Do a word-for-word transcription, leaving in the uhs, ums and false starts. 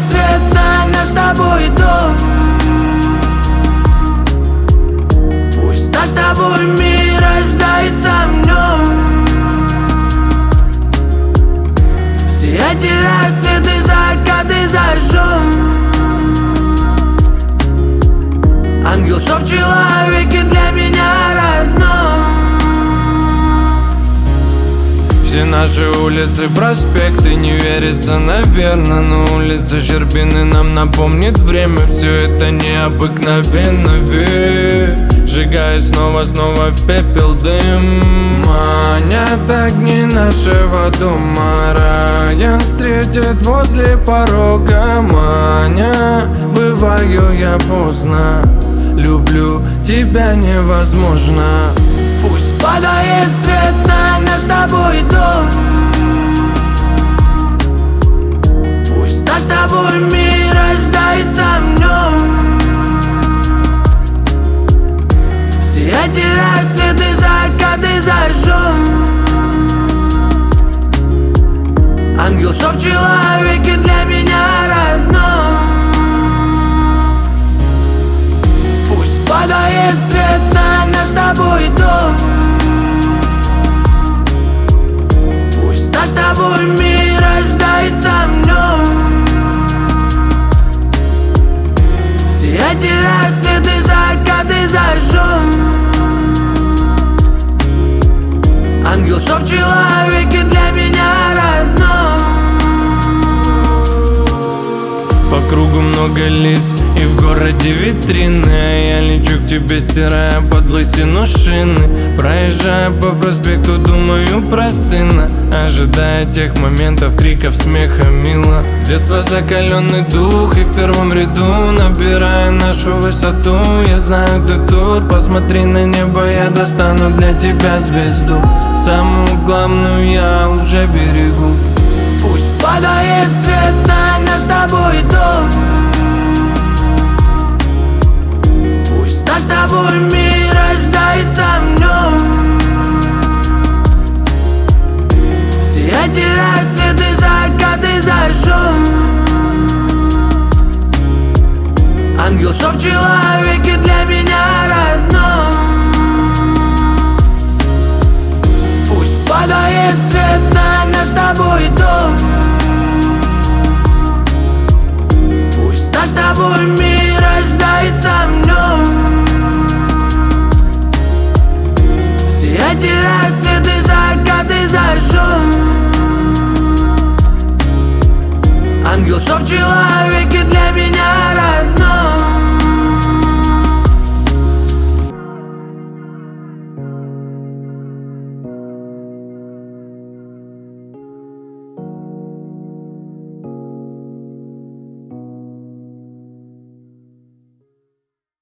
свет на наш с тобой дом. Пусть наш с тобой мир рождается в нем. Все эти рассветы, закаты зажжем. Ангел, что в человеке для меня родном. Все наши улицы, проспекты, не верится, наверно, но улица Щербины нам напомнит время. Все это необыкновенно, ведь сжигая снова-снова в пепел дым. Манят огни нашего дома, Райан встретит возле порога. Маня, бываю я поздно, люблю тебя невозможно. Пусть падает свет на наш с тобой дом. Пусть наш с тобой мир рождается в нем. Все эти рассветы, закаты зажжем. Ангел, что в человеке для меня родном. Пусть падает свет на наш с тобой дом. Пусть наш с тобой мир рождается в нем. Все эти рассветы, закаты зажжем. Ангел, что в человеке для меня родном. По кругу много лиц и в городе витрины, а я лечу к тебе, стирая под лысину шины. Проезжая по проспекту, думаю про сына, ожидая тех моментов, криков, смеха, мило. С детства закаленный дух и в первом ряду, набирая нашу высоту. Я знаю, ты тут, посмотри на небо, я достану для тебя звезду. Самую главную я уже берегу. Пусть падает свет на наш с тобой дом. Пусть наш с тобой мир рождается в нем. Все эти рассветы, закаты зажжем. Ангел, что в человеке для меня родном. Пусть падает свет на наш с тобой дом. Пусть наш с тобой мир рождается в нем. Все эти рассветы, закаты зажжем. Ангел, что в человеке для